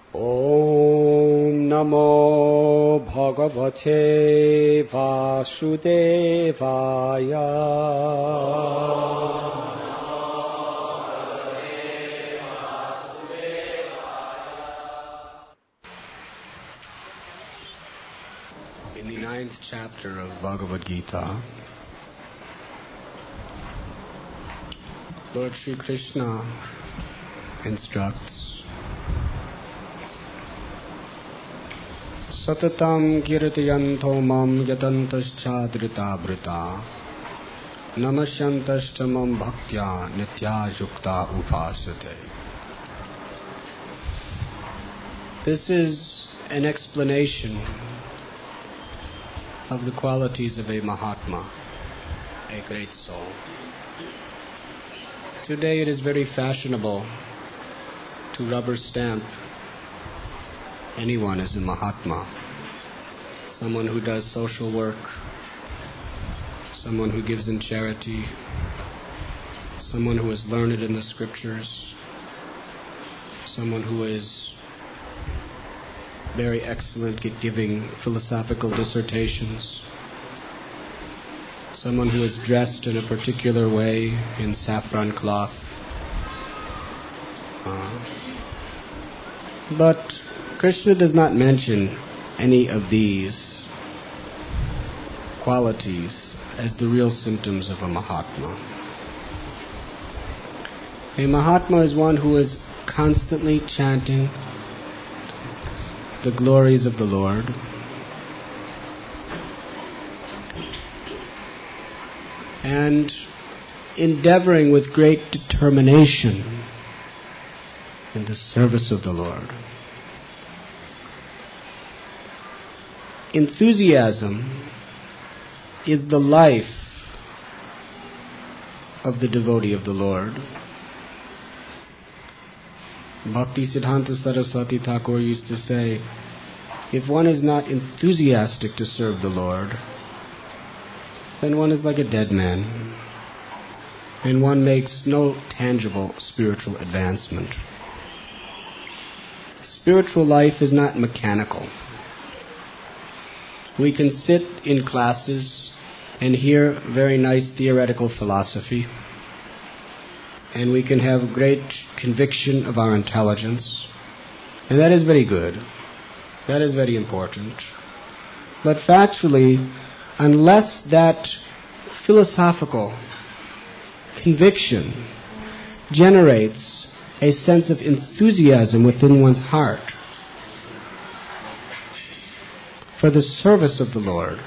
Om Namo Bhagavate Vasudevaya. In the 9th chapter of Bhagavad Gita, Lord Sri Krishna instructs, Satatam kirtayanto mam yadantaschadrita-brita namasyantastamam bhaktya nityayukta upasate. This is an explanation of the qualities of a Mahatma, a great soul. Today it is very fashionable to rubber stamp anyone as a Mahatma, someone who does social work, someone who gives in charity, someone who is learned in the scriptures, someone who is very excellent at giving philosophical dissertations, someone who is dressed in a particular way in saffron cloth. But Krishna does not mention any of these qualities as the real symptoms of a Mahatma. A Mahatma is one who is constantly chanting the glories of the Lord, and endeavoring with great determination in the service of the Lord. Enthusiasm is the life of the devotee of the Lord. Bhakti Siddhanta Saraswati Thakur used to say, if one is not enthusiastic to serve the Lord, then one is like a dead man, and one makes no tangible spiritual advancement. Spiritual life is not mechanical. We can sit in classes and hear very nice theoretical philosophy, and we can have great conviction of our intelligence, and that is very good. That is very important. But factually, unless that philosophical conviction generates a sense of enthusiasm within one's heart for the service of the Lord,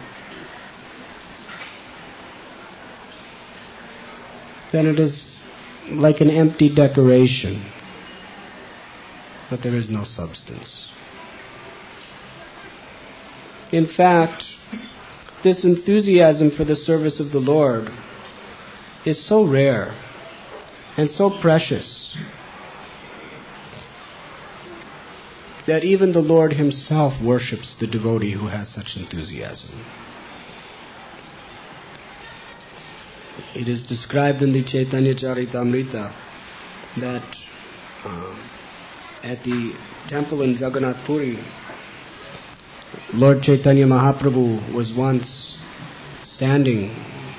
then it is like an empty decoration, but there is no substance. In fact, this enthusiasm for the service of the Lord is so rare and so precious that even the Lord Himself worships the devotee who has such enthusiasm. It is described in the Chaitanya Charitamrita that at the temple in Jagannath Puri, Lord Chaitanya Mahaprabhu was once standing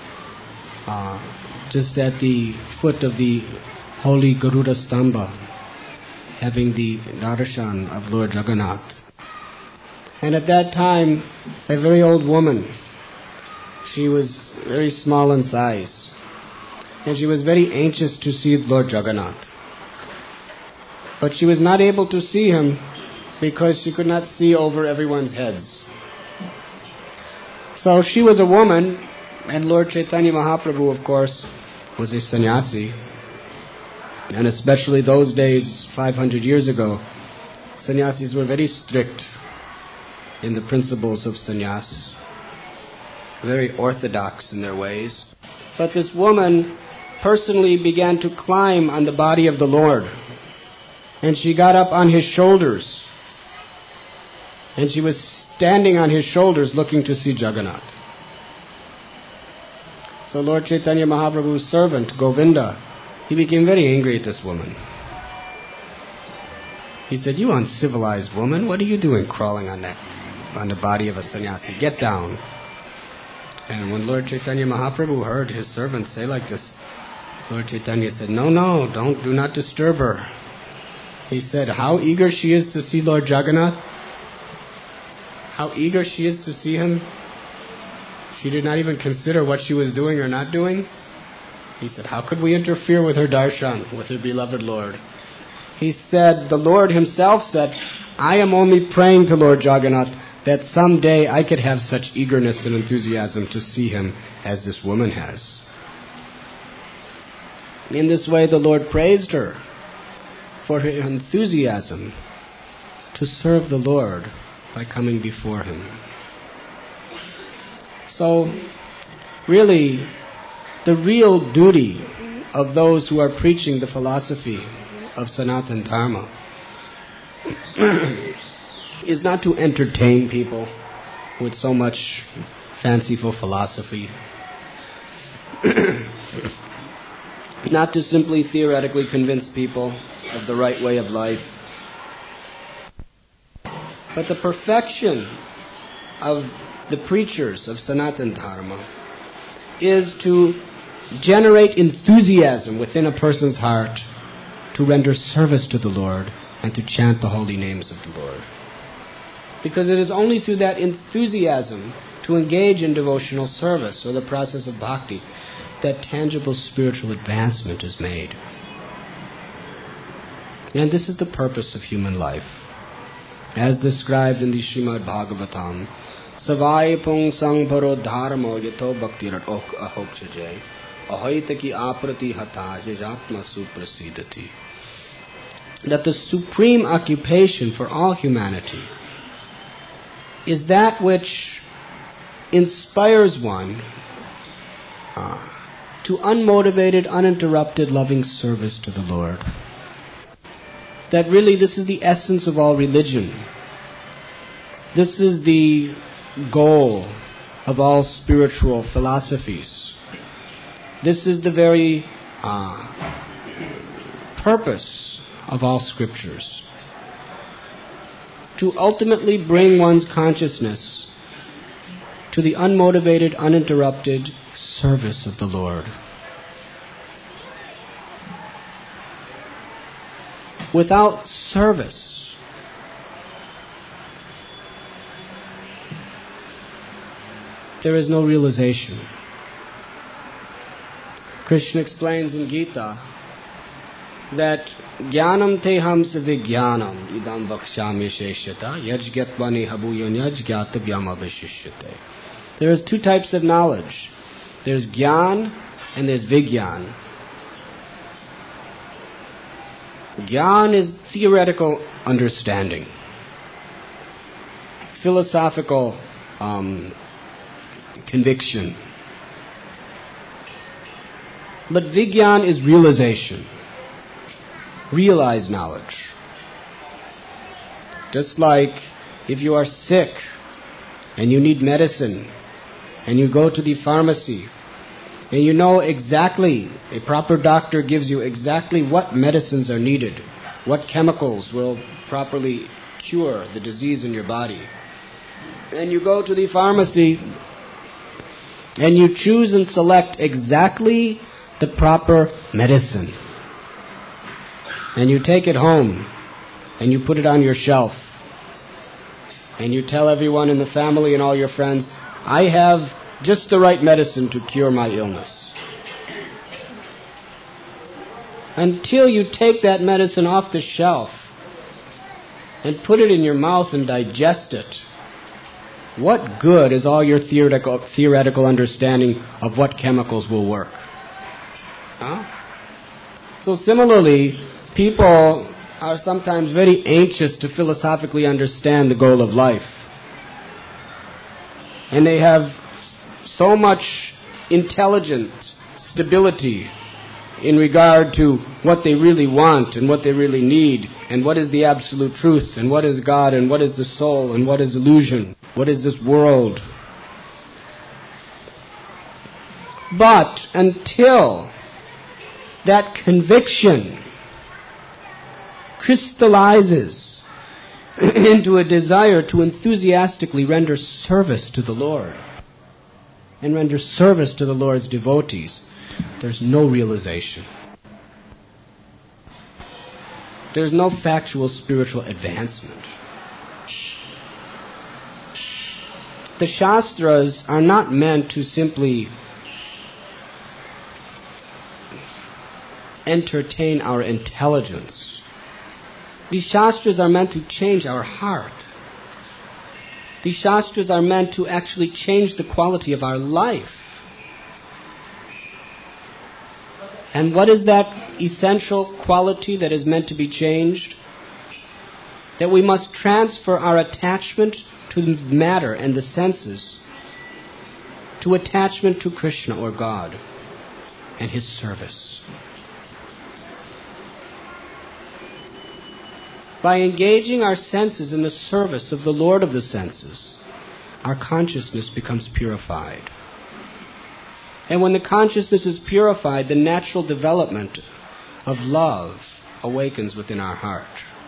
just at the foot of the holy Garuda Stamba, having the darshan of Lord Jagannath. And at that time, a very old woman, she was very small in size, and she was very anxious to see Lord Jagannath. But she was not able to see him because she could not see over everyone's heads. So she was a woman, and Lord Chaitanya Mahaprabhu, of course, was a sannyasi. And especially those days, 500 years ago, sannyasis were very strict in the principles of sannyas, very orthodox in their ways. But this woman personally began to climb on the body of the Lord, and she got up on His shoulders, and she was standing on His shoulders looking to see Jagannath. So Lord Chaitanya Mahaprabhu's servant, Govinda, he became very angry at this woman. He said, "You uncivilized woman, what are you doing crawling on the body of a sannyasi? Get down." And when Lord Chaitanya Mahaprabhu heard his servant say like this, Lord Chaitanya said, "No, do not disturb her." He said, "How eager she is to see Lord Jagannath, how eager she is to see him. She did not even consider what she was doing or not doing." He said, "How could we interfere with her darshan, with her beloved Lord?" He said, the Lord himself said, "I am only praying to Lord Jagannath that someday I could have such eagerness and enthusiasm to see him as this woman has." In this way, the Lord praised her for her enthusiasm to serve the Lord by coming before him. So, really, the real duty of those who are preaching the philosophy of Sanatana Dharma is not to entertain people with so much fanciful philosophy, not to simply theoretically convince people of the right way of life, but the perfection of the preachers of Sanatana Dharma is to generate enthusiasm within a person's heart to render service to the Lord and to chant the holy names of the Lord. Because it is only through that enthusiasm to engage in devotional service or the process of bhakti that tangible spiritual advancement is made. And this is the purpose of human life. As described in the Srimad Bhagavatam, Savai pung sang paro dharmo yato bhaktirat ahokshajay ahoitaki aprati hata jajatma suprasidati. That the supreme occupation for all humanity is that which inspires one to unmotivated, uninterrupted, loving service to the Lord. That really this is the essence of all religion. This is the goal of all spiritual philosophies. This is the very purpose of all scriptures. To ultimately bring one's consciousness to the unmotivated, uninterrupted service of the Lord. Without service, there is no realization. Krishna explains in Gita that Jnanam te hamsa vijnanam idam vakshami sheshyata yajgatvani habuyon yajgatavyam avashishyate. There is two types of knowledge. There's Jnana and there's Vigyan. Jnana is theoretical understanding, philosophical conviction. But Vigyan is realization, realized knowledge. Just like if you are sick and you need medicine and you go to the pharmacy and you know exactly, a proper doctor gives you exactly what medicines are needed, what chemicals will properly cure the disease in your body. And you go to the pharmacy and you choose and select exactly the proper medicine. And you take it home and you put it on your shelf. And you tell everyone in the family and all your friends, I have just the right medicine to cure my illness. Until you take that medicine off the shelf and put it in your mouth and digest it, what good is all your theoretical understanding of what chemicals will work? Huh? So similarly, people are sometimes very anxious to philosophically understand the goal of life. And they have so much intelligent stability in regard to what they really want and what they really need and what is the absolute truth and what is God and what is the soul and what is illusion, what is this world. But until that conviction crystallizes into a desire to enthusiastically render service to the Lord and render service to the Lord's devotees, there's no realization. There's no factual spiritual advancement. The Shastras are not meant to simply entertain our intelligence. These Shastras are meant to change our heart. These Shastras are meant to actually change the quality of our life. And what is that essential quality that is meant to be changed? That we must transfer our attachment to the matter and the senses to attachment to Krishna or God and His service. By engaging our senses in the service of the Lord of the senses, our consciousness becomes purified. And when the consciousness is purified, the natural development of love awakens within our heart.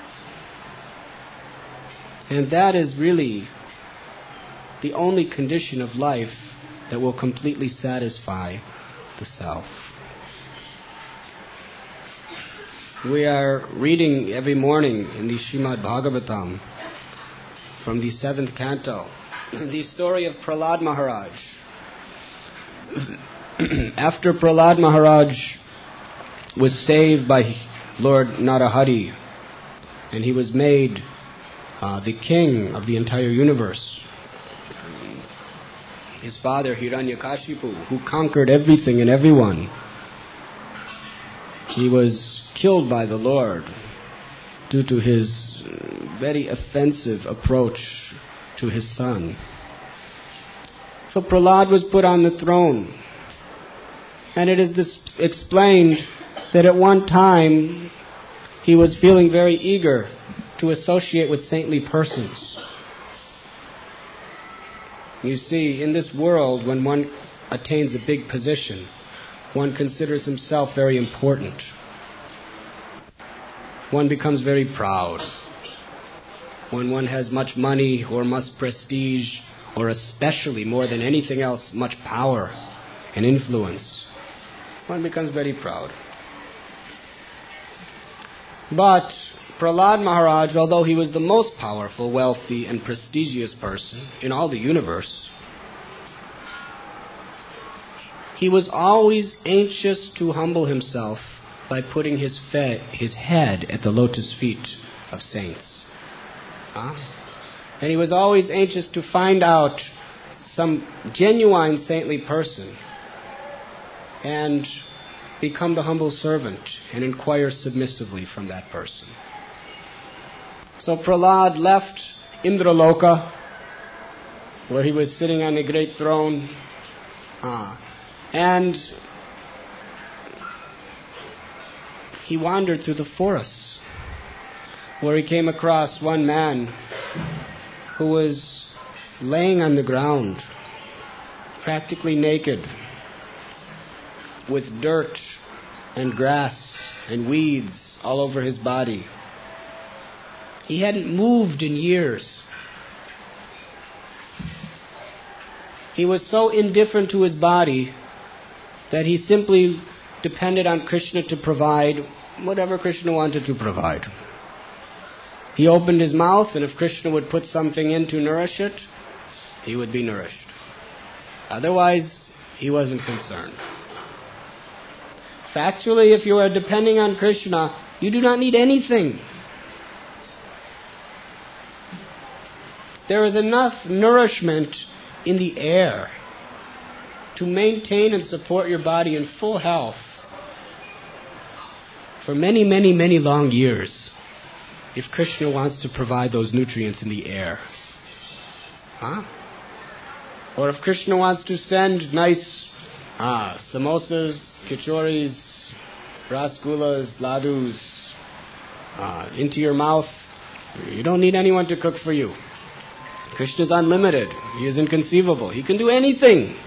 And that is really the only condition of life that will completely satisfy the self. We are reading every morning in the Srimad Bhagavatam from the 7th canto the story of Prahlad Maharaj. After Prahlad Maharaj was saved by Lord Narahari and he was made the king of the entire universe, his father Hiranyakashipu, who conquered everything and everyone, he was killed by the Lord due to his very offensive approach to his son. So Prahlad was put on the throne. And it is explained that at one time he was feeling very eager to associate with saintly persons. You see, in this world, when one attains a big position, one considers himself very important. One becomes very proud. When one has much money or much prestige, or especially more than anything else, much power and influence, one becomes very proud. But Prahlad Maharaj, although he was the most powerful, wealthy, and prestigious person in all the universe, he was always anxious to humble himself by putting his head at the lotus feet of saints. And he was always anxious to find out some genuine saintly person and become the humble servant and inquire submissively from that person. So Prahlad left Indraloka, where he was sitting on a great throne, and he wandered through the forests, where he came across one man who was laying on the ground, practically naked, with dirt and grass and weeds all over his body. He hadn't moved in years. He was so indifferent to his body that he simply depended on Krishna to provide whatever Krishna wanted to provide. He opened his mouth, and if Krishna would put something in to nourish it, he would be nourished. Otherwise, he wasn't concerned. Factually, if you are depending on Krishna, you do not need anything. There is enough nourishment in the air to maintain and support your body in full health for many, many, many long years, if Krishna wants to provide those nutrients in the air. Or if Krishna wants to send nice samosas, kachoris, rasgullas, ladus into your mouth, you don't need anyone to cook for you. Krishna is unlimited. He is inconceivable. He can do anything.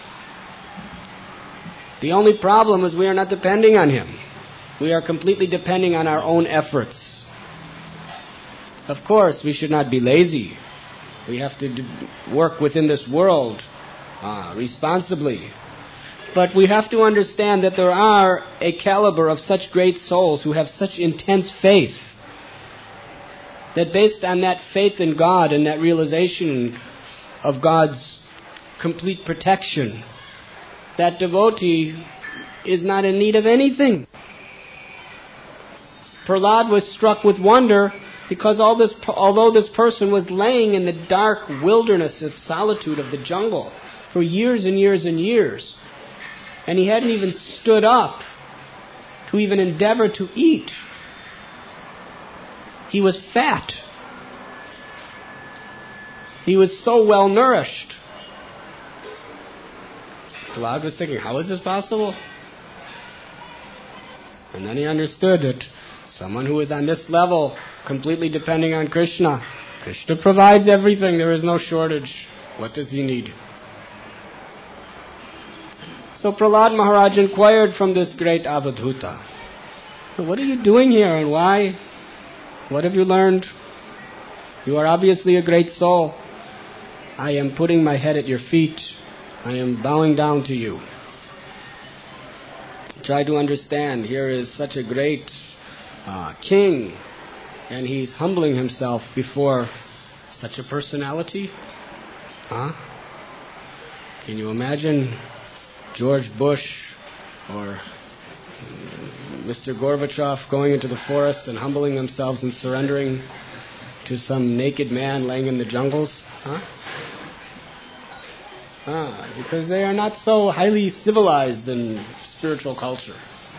The only problem is we are not depending on Him. We are completely depending on our own efforts. Of course, we should not be lazy. We have to work within this world responsibly. But we have to understand that there are a caliber of such great souls who have such intense faith that based on that faith in God and that realization of God's complete protection, that devotee is not in need of anything. Prahlad was struck with wonder because although this person was laying in the dark wilderness of solitude of the jungle for years and years and years, and he hadn't even stood up to even endeavor to eat. He was fat. He was so well nourished. Prahlad was thinking, how is this possible? And then he understood that someone who is on this level, completely depending on Krishna, Krishna provides everything. There is no shortage. What does he need? So Prahlad Maharaj inquired from this great Avadhuta, what are you doing here and why? What have you learned? You are obviously a great soul. I am putting my head at your feet. I am bowing down to you. Try to understand, here is such a great king, and he's humbling himself before such a personality. Can you imagine George Bush or Mr. Gorbachev going into the forest and humbling themselves and surrendering to some naked man laying in the jungles? Because they are not so highly civilized in spiritual culture.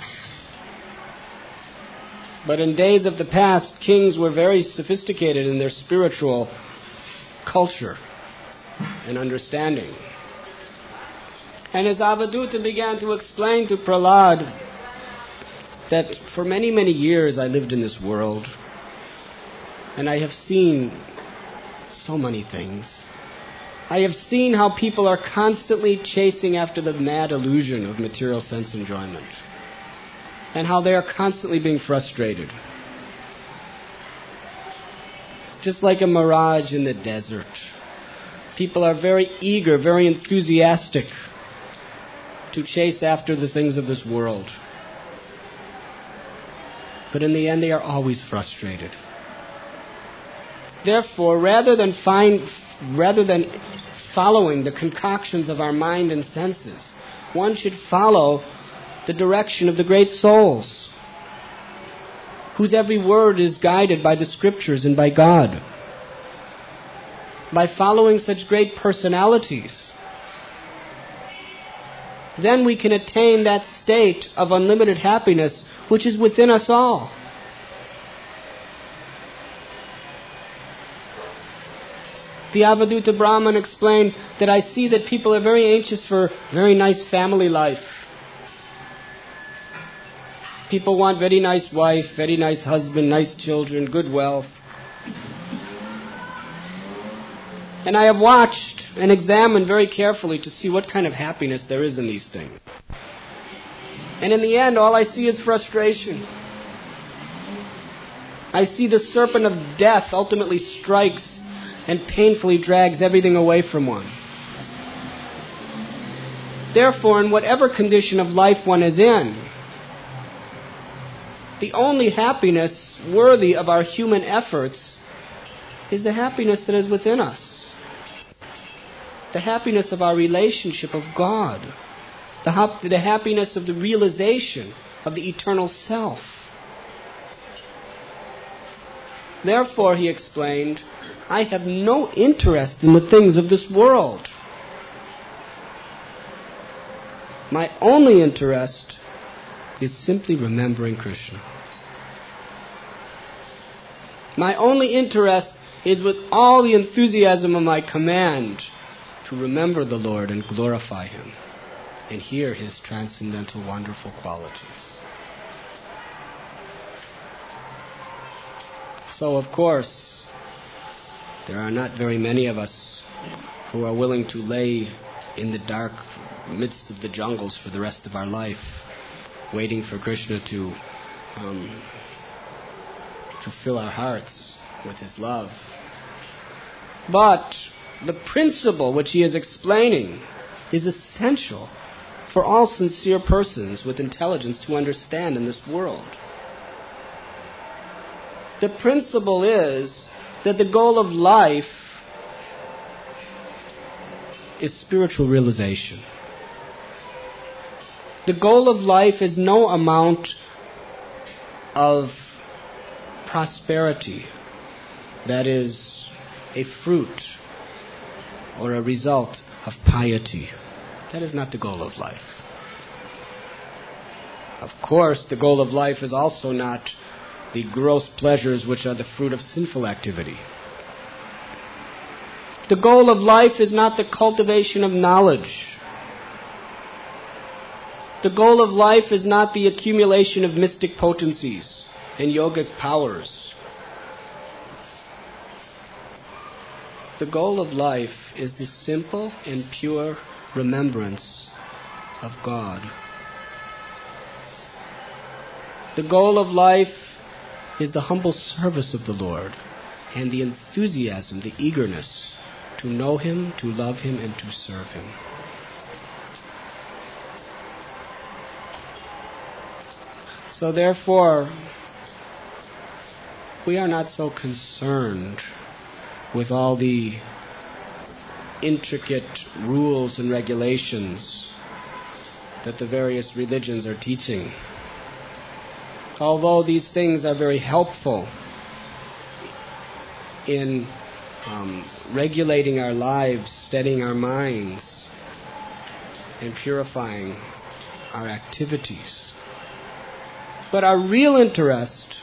But in days of the past, kings were very sophisticated in their spiritual culture and understanding. And as Avadhuta began to explain to Prahlad that for many, many years I lived in this world, and I have seen so many things. I have seen how people are constantly chasing after the mad illusion of material sense enjoyment, and how they are constantly being frustrated. Just like a mirage in the desert. People are very eager, very enthusiastic to chase after the things of this world. But in the end, they are always frustrated. Therefore, rather than following the concoctions of our mind and senses, one should follow the direction of the great souls, whose every word is guided by the scriptures and by God. By following such great personalities, then we can attain that state of unlimited happiness which is within us all. The Avadhuta Brahman explained that I see that people are very anxious for very nice family life. People want very nice wife, very nice husband, nice children, good wealth. And I have watched and examined very carefully to see what kind of happiness there is in these things. And in the end, all I see is frustration. I see the serpent of death ultimately strikes and painfully drags everything away from one. Therefore, in whatever condition of life one is in, the only happiness worthy of our human efforts is the happiness that is within us. The happiness of our relationship of God. The happiness of the realization of the eternal self. Therefore, he explained, I have no interest in the things of this world. My only interest is simply remembering Krishna. My only interest is with all the enthusiasm of my command to remember the Lord and glorify Him and hear His transcendental, wonderful qualities. So, of course, there are not very many of us who are willing to lay in the dark midst of the jungles for the rest of our life, waiting for Krishna to fill our hearts with his love. But the principle which he is explaining is essential for all sincere persons with intelligence to understand in this world. The principle is that the goal of life is spiritual realization. The goal of life is no amount of prosperity that is a fruit or a result of piety. That is not the goal of life. Of course, the goal of life is also not the gross pleasures which are the fruit of sinful activity. The goal of life is not the cultivation of knowledge. The goal of life is not the accumulation of mystic potencies and yogic powers. The goal of life is the simple and pure remembrance of God. The goal of life is the humble service of the Lord and the enthusiasm, the eagerness to know Him, to love Him, and to serve Him. So therefore, we are not so concerned with all the intricate rules and regulations that the various religions are teaching. Although these things are very helpful in regulating our lives, steadying our minds, and purifying our activities. But our real interest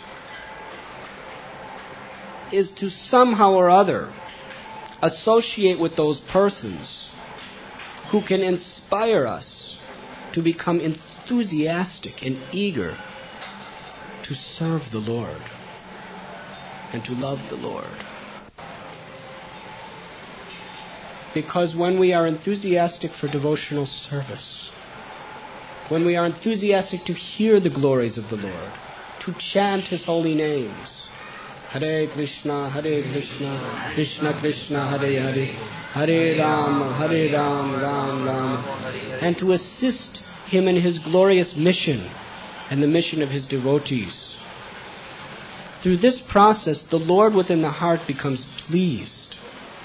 is to somehow or other associate with those persons who can inspire us to become enthusiastic and eager to serve the Lord and to love the Lord. Because when we are enthusiastic for devotional service, when we are enthusiastic to hear the glories of the Lord, to chant His holy names, Hare Krishna, Krishna Krishna, Hare Hare, Hare Ram, Ram Ram, and to assist Him in His glorious mission and the mission of His devotees. Through this process, the Lord within the heart becomes pleased.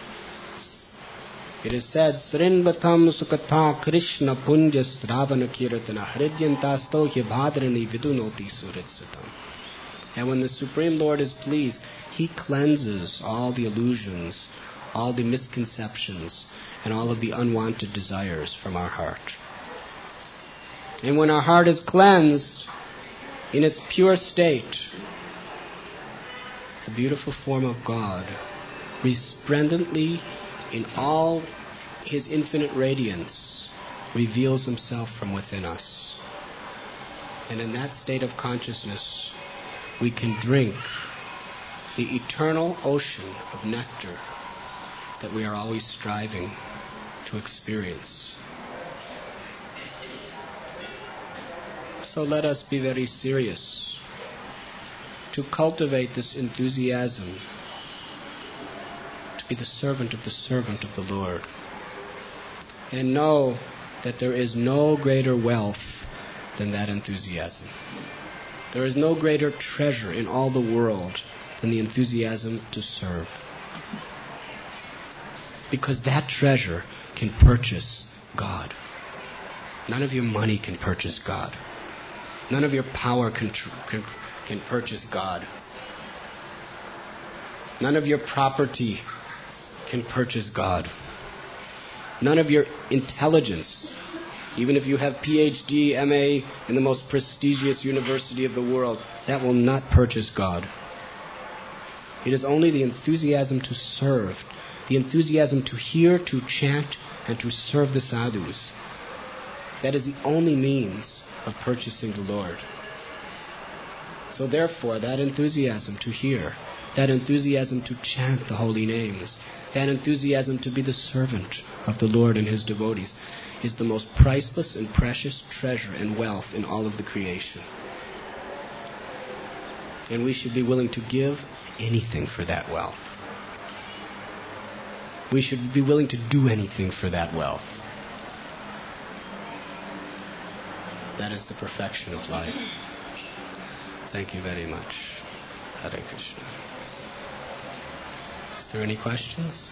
It is said, Srinvatam Sukatha Krishna Punja Sravana Kirtana Hridyantasto Hibhadrani Vidunoti Suritsatam. And when the Supreme Lord is pleased, He cleanses all the illusions, all the misconceptions, and all of the unwanted desires from our heart. And when our heart is cleansed in its pure state, the beautiful form of God, resplendently in all His infinite radiance, reveals Himself from within us. And in that state of consciousness, we can drink the eternal ocean of nectar that we are always striving to experience. So let us be very serious to cultivate this enthusiasm to be the servant of the Lord. And know that there is no greater wealth than that enthusiasm. There is no greater treasure in all the world than the enthusiasm to serve. Because that treasure can purchase God. None of your money can purchase God. None of your power can purchase God. None of your property can purchase God. None of your intelligence, even if you have PhD, MA in the most prestigious university of the world, that will not purchase God. It is only the enthusiasm to serve, the enthusiasm to hear, to chant, and to serve the sadhus. That is the only means of purchasing the Lord. So therefore, that enthusiasm to hear, that enthusiasm to chant the holy names, that enthusiasm to be the servant of the Lord and His devotees is the most priceless and precious treasure and wealth in all of the creation. And we should be willing to give anything for that wealth. We should be willing to do anything for that wealth. That is the perfection of life. Thank you very much. Hare Krishna. Is there any questions?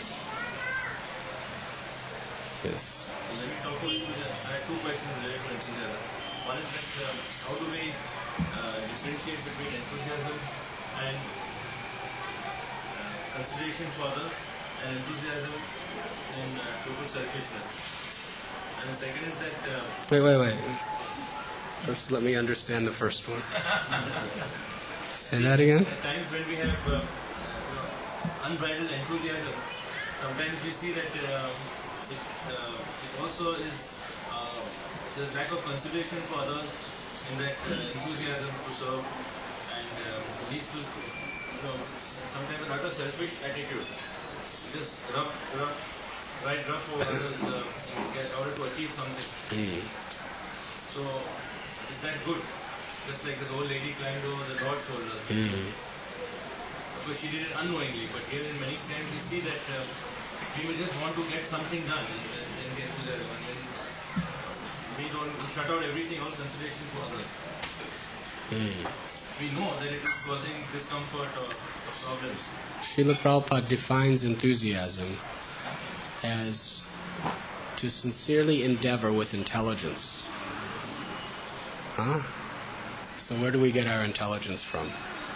Yes. Let me talk about I have two questions related to enthusiasm. One is that how do we differentiate between enthusiasm and consideration for others and enthusiasm in total selfishness? And the second is that... Wait. First, let me understand the first one. Say that again? At times when we have unbridled enthusiasm, sometimes we see that it also is there's lack of consideration for others in that enthusiasm to serve, and leads to sometimes an utter selfish attitude. Just ride rough over others in order to achieve something. So is that good? Just like this old lady climbed over the Lord's shoulder. Of course, she did it unknowingly, but here in many times we see that we will just want to get something done in the enthusiasm, and then we shut out everything, all consideration for others. We know that it is causing discomfort or problems. Srila Prabhupada defines enthusiasm as to sincerely endeavor with intelligence. So where do we get our intelligence from?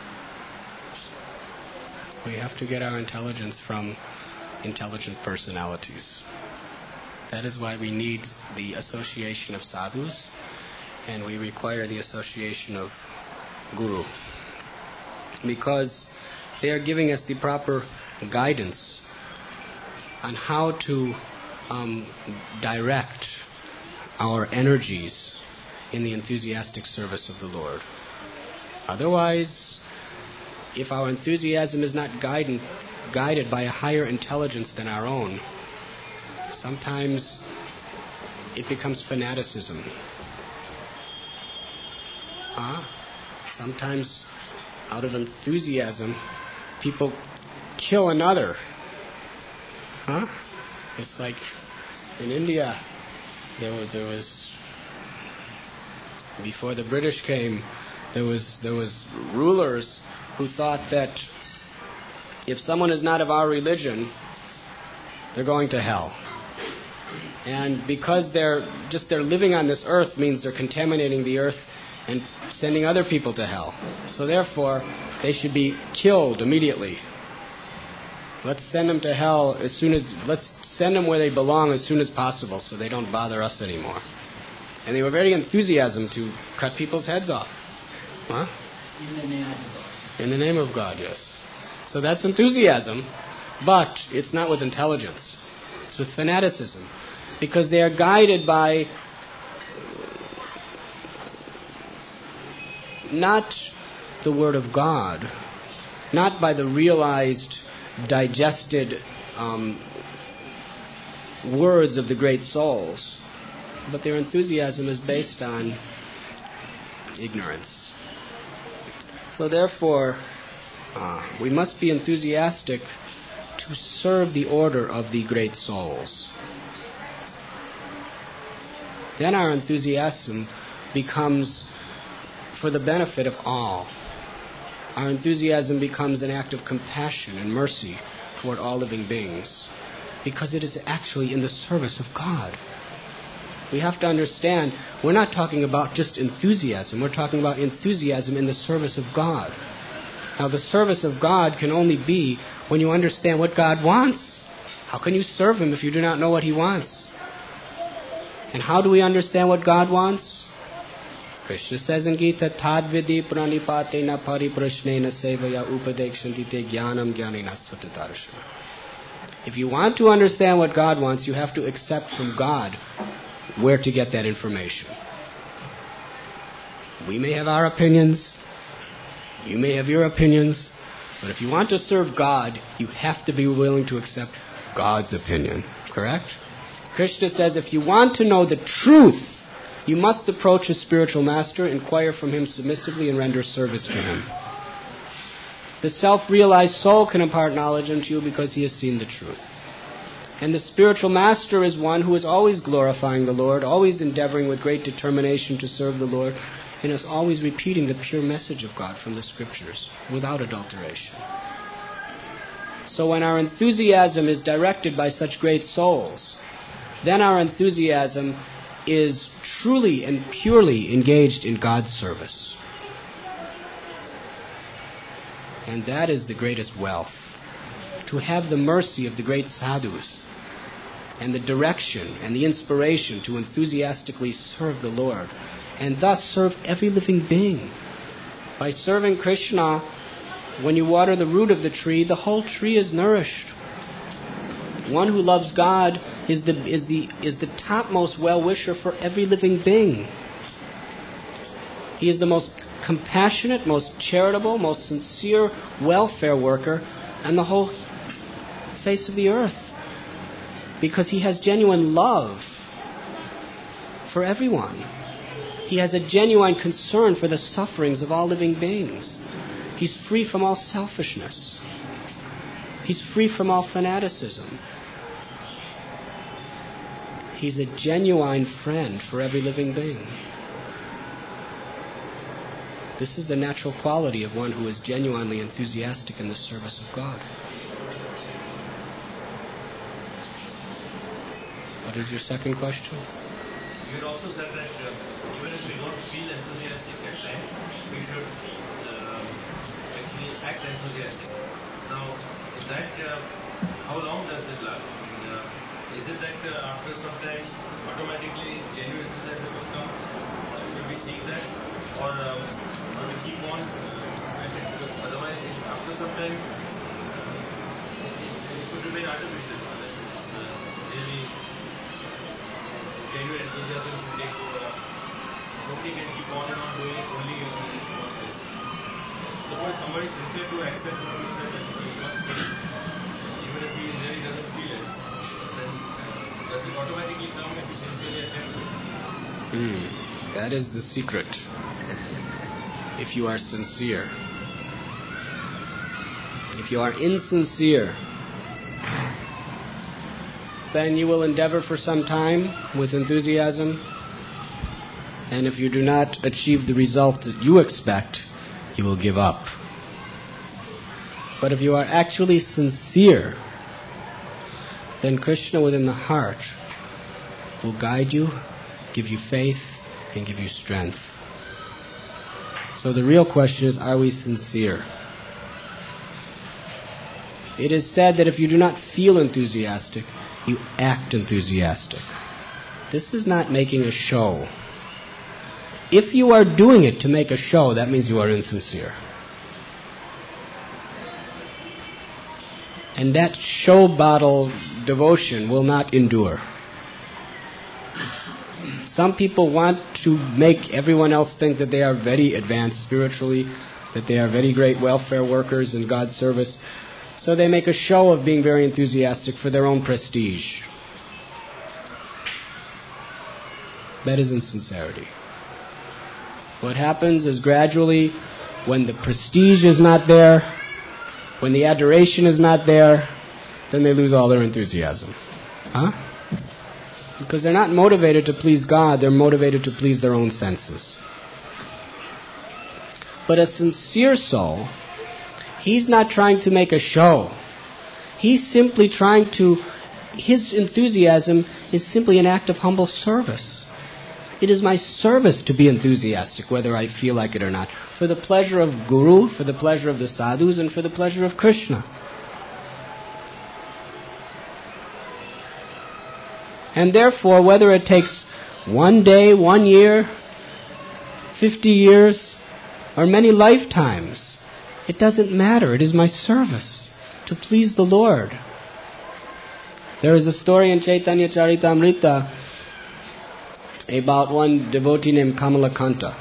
We have to get our intelligence from intelligent personalities. That is why we need the association of sadhus, and we require the association of guru, because they are giving us the proper guidance on how to direct our energies in the enthusiastic service of the Lord. Otherwise, if our enthusiasm is not guided by a higher intelligence than our own, sometimes it becomes fanaticism. Sometimes out of enthusiasm, people kill another. It's like in India, there was before the British came, there was rulers who thought that if someone is not of our religion, they're going to hell. And because they're living on this earth means they're contaminating the earth and sending other people to hell. So therefore, they should be killed immediately. Let's send them to hell let's send them where they belong as soon as possible so they don't bother us anymore. And they were very enthusiastic to cut people's heads off. In the name of God. In the name of God, yes. So that's enthusiasm, but it's not with intelligence. It's with fanaticism. Because they are guided by not the Word of God, not by the realized, digested words of the great souls, but their enthusiasm is based on ignorance. So therefore, we must be enthusiastic to serve the order of the great souls. Then our enthusiasm becomes for the benefit of all. Our enthusiasm becomes an act of compassion and mercy toward all living beings, because it is actually in the service of God. We have to understand, we're not talking about just enthusiasm, we're talking about enthusiasm in the service of God. Now, the service of God can only be when you understand what God wants. How can you serve Him if you do not know what He wants? And how do we understand what God wants? Krishna says in Gita, Tadvidi pranipatena pariprashnena sevaya upadekshanti te jnanam jnanena svatadarshana. If you want to understand what God wants, you have to accept from God where to get that information. We may have our opinions, you may have your opinions, but if you want to serve God, you have to be willing to accept God's opinion. Correct? Krishna says if you want to know the truth, you must approach a spiritual master, inquire from him submissively, and render service to him. The self-realized soul can impart knowledge unto you because he has seen the truth. And the spiritual master is one who is always glorifying the Lord, always endeavoring with great determination to serve the Lord, and is always repeating the pure message of God from the Scriptures without adulteration. So when our enthusiasm is directed by such great souls, then our enthusiasm is truly and purely engaged in God's service. And that is the greatest wealth. To have the mercy of the great sadhus and the direction and the inspiration to enthusiastically serve the Lord and thus serve every living being. By serving Krishna, when you water the root of the whole tree is nourished. One who loves God is the topmost well-wisher for every living being. He is the most compassionate, most charitable, most sincere welfare worker on the whole face of the earth, because he has genuine love for everyone. He has a genuine concern for the sufferings of all living beings. He's free from all selfishness. He's free from all fanaticism. He's a genuine friend for every living being. This is the natural quality of one who is genuinely enthusiastic in the service of God. What is your second question? You had also said that even if we don't feel enthusiastic at times, we should actually act enthusiastic. Now, is that how long does it last? Is it that after some time automatically genuine enthusiasm will come? Should we seek that? Or we keep on at it? Because otherwise, after some time, it could remain artificial. Really, genuine enthusiasm should take over. Nobody can keep on and on doing it only in one place. Suppose somebody is sincere to accept what you said that he must be, even if he really doesn't feel it, then does it automatically come if he sincerely attempts it? That is the secret. If you are sincere. If you are insincere, then you will endeavor for some time with enthusiasm, and if you do not achieve the result that you expect, you will give up. But if you are actually sincere, then Krishna within the heart will guide you, give you faith, and give you strength. So the real question is, are we sincere? It is said that if you do not feel enthusiastic, you act enthusiastic. This is not making a show. If you are doing it to make a show, that means you are insincere. And that show bottle devotion will not endure. Some people want to make everyone else think that they are very advanced spiritually, that they are very great welfare workers in God's service. So they make a show of being very enthusiastic for their own prestige. That is insincerity. What happens is gradually, when the prestige is not there, when the adoration is not there, then they lose all their enthusiasm. Because they're not motivated to please God, they're motivated to please their own senses. But a sincere soul, he's not trying to make a show. He's simply trying to, his enthusiasm is simply an act of humble service. It is my service to be enthusiastic, whether I feel like it or not, for the pleasure of Guru, for the pleasure of the sadhus, and for the pleasure of Krishna. And therefore, whether it takes 1 day, 1 year, 50 years, or many lifetimes, it doesn't matter. It is my service to please the Lord. There is a story in Chaitanya Charitamrita about one devotee named Kamalakanta.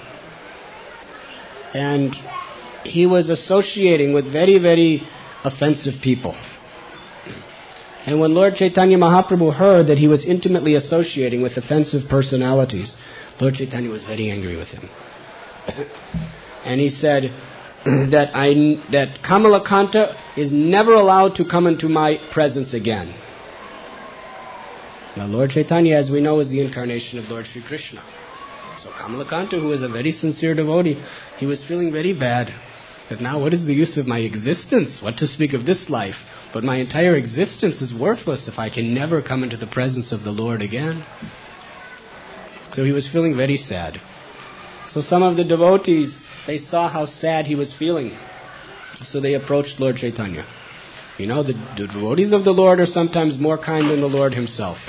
And he was associating with very, very offensive people. And when Lord Chaitanya Mahaprabhu heard that he was intimately associating with offensive personalities, Lord Chaitanya was very angry with him. And he said, that Kamalakanta is never allowed to come into my presence again. Now Lord Chaitanya, as we know, is the incarnation of Lord Sri Krishna. So Kamalakanta, who is a very sincere devotee, he was feeling very bad. That now what is the use of my existence? What to speak of this life? But my entire existence is worthless if I can never come into the presence of the Lord again. So he was feeling very sad. So some of the devotees, they saw how sad he was feeling. So they approached Lord Chaitanya. You know, the devotees of the Lord are sometimes more kind than the Lord himself.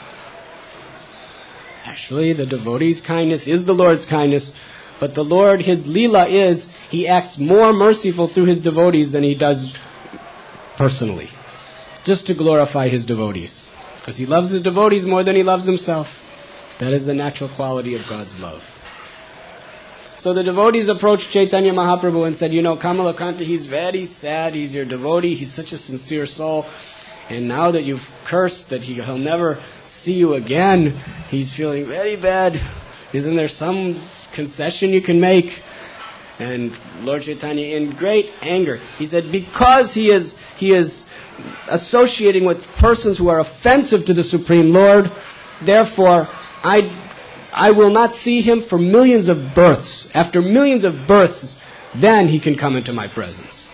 Actually, the devotee's kindness is the Lord's kindness, but the Lord, his Leela is, he acts more merciful through his devotees than he does personally, just to glorify his devotees. Because he loves his devotees more than he loves himself. That is the natural quality of God's love. So the devotees approached Chaitanya Mahaprabhu and said, you know, Kamalakanta, he's very sad, he's your devotee, he's such a sincere soul, and now that you've cursed that he'll never see you again, he's feeling very bad. Isn't there some concession you can make? And Lord Chaitanya, in great anger, he said, because he is associating with persons who are offensive to the Supreme Lord, therefore I will not see him for millions of births. After millions of births, then he can come into my presence.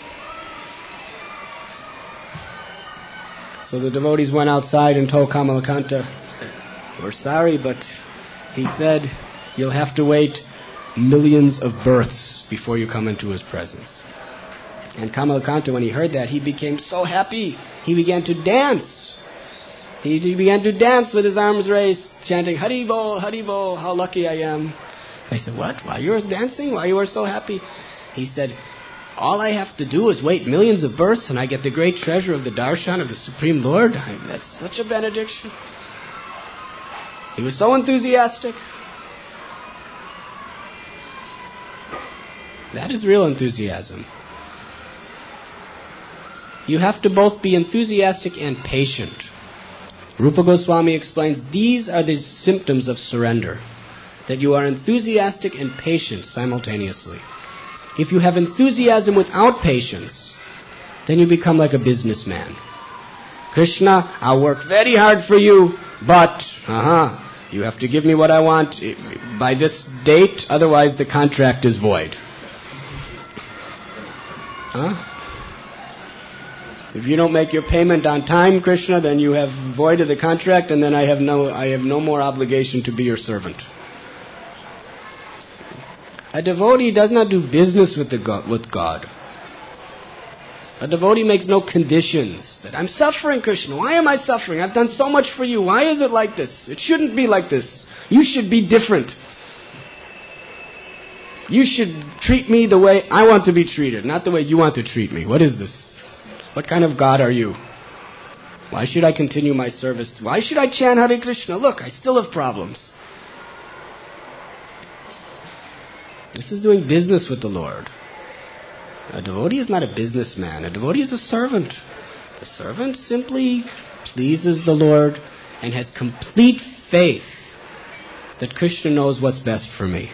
So the devotees went outside and told Kamalakanta, we're sorry, but he said, you'll have to wait millions of births before you come into his presence. And Kamalakanta, when he heard that, he became so happy. He began to dance. He began to dance with his arms raised, chanting, Hari Bol, how lucky I am. I said, what? Why you were dancing? Why you were so happy? He said, all I have to do is wait millions of births and I get the great treasure of the darshan of the Supreme Lord. That's such a benediction. He was so enthusiastic. That is real enthusiasm. You have to both be enthusiastic and patient. Rupa Goswami explains these are the symptoms of surrender, that you are enthusiastic and patient simultaneously. If you have enthusiasm without patience, then you become like a businessman. Krishna, I'll work very hard for you, but you have to give me what I want by this date, otherwise the contract is void. If you don't make your payment on time, Krishna, then you have voided the contract, and then I have no more obligation to be your servant. A devotee does not do business with God. A devotee makes no conditions. That I'm suffering, Krishna. Why am I suffering? I've done so much for you. Why is it like this? It shouldn't be like this. You should be different. You should treat me the way I want to be treated, not the way you want to treat me. What is this? What kind of God are you? Why should I continue my service? Why should I chant Hare Krishna? Look, I still have problems. This is doing business with the Lord. A devotee is not a businessman. A devotee is a servant. The servant simply pleases the Lord and has complete faith that Krishna knows what's best for me.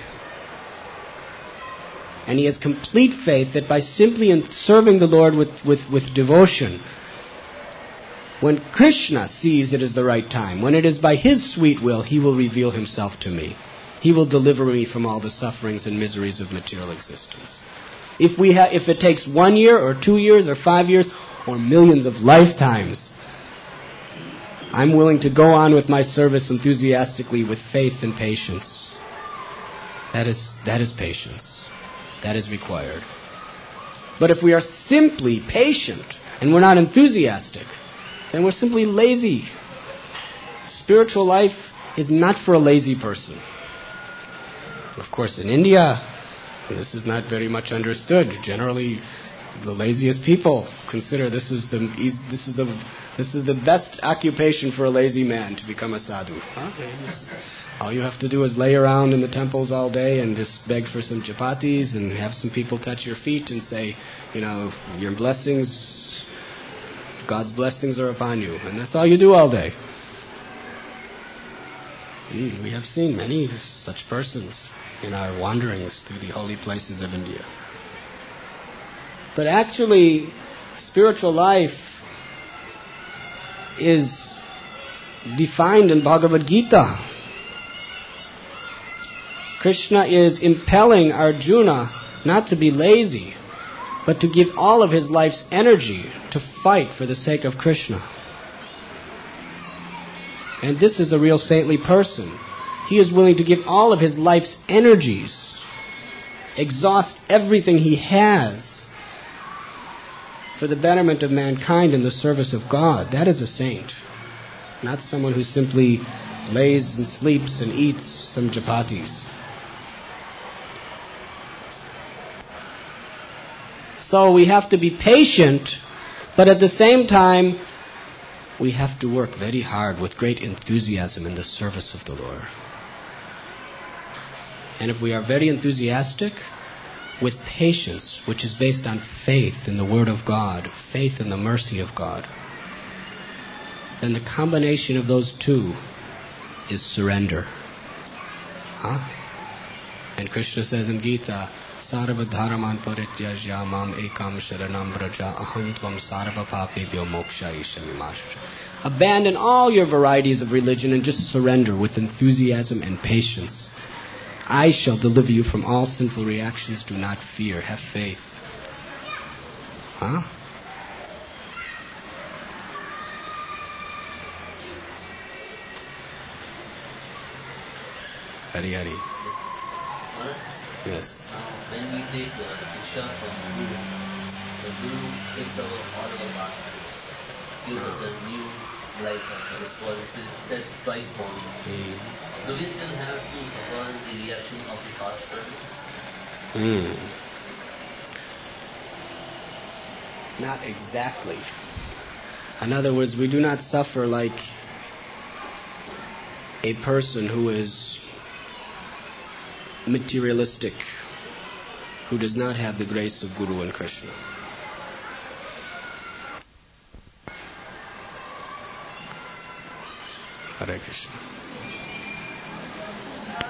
And he has complete faith that by simply serving the Lord with devotion, when Krishna sees it is the right time, when it is by his sweet will, he will reveal himself to me. He will deliver me from all the sufferings and miseries of material existence. If it takes 1 year or 2 years or 5 years or millions of lifetimes, I'm willing to go on with my service enthusiastically with faith and patience. That is patience. That is required. But if we are simply patient and we're not enthusiastic, then we're simply lazy. Spiritual life is not for a lazy person. Of course, in India, this is not very much understood. Generally, the laziest people consider this is the best occupation for a lazy man, to become a sadhu. All you have to do is lay around in the temples all day and just beg for some chapatis and have some people touch your feet and say, your blessings, God's blessings are upon you. And that's all you do all day. We have seen many such persons in our wanderings through the holy places of India. But actually, spiritual life is defined in Bhagavad Gita. Krishna is impelling Arjuna not to be lazy, but to give all of his life's energy to fight for the sake of Krishna. And this is a real saintly person. He is willing to give all of his life's energies, exhaust everything he has for the betterment of mankind in the service of God. That is a saint. Not someone who simply lays and sleeps and eats some chapatis. So we have to be patient, but at the same time, we have to work very hard with great enthusiasm in the service of the Lord. And if we are very enthusiastic, with patience, which is based on faith in the Word of God, faith in the mercy of God, then the combination of those two is surrender. And Krishna says in Gita, Sarva dharaman parityajya mam ekam sharanam braja aham tvam sarva papebhyo mokshayishamimashra. Abandon all your varieties of religion and just surrender with enthusiasm and patience. I shall deliver you from all sinful reactions. Do not fear. Have faith. Hari Hari. Yes. When we take Diksha from the Guru takes over all our past, gives us a new life after this world. It says twice born. Do we still have to suffer the reaction of the past parents? Not exactly. In other words, we do not suffer like a person who is materialistic, who does not have the grace of Guru and Krishna. Hare Krishna.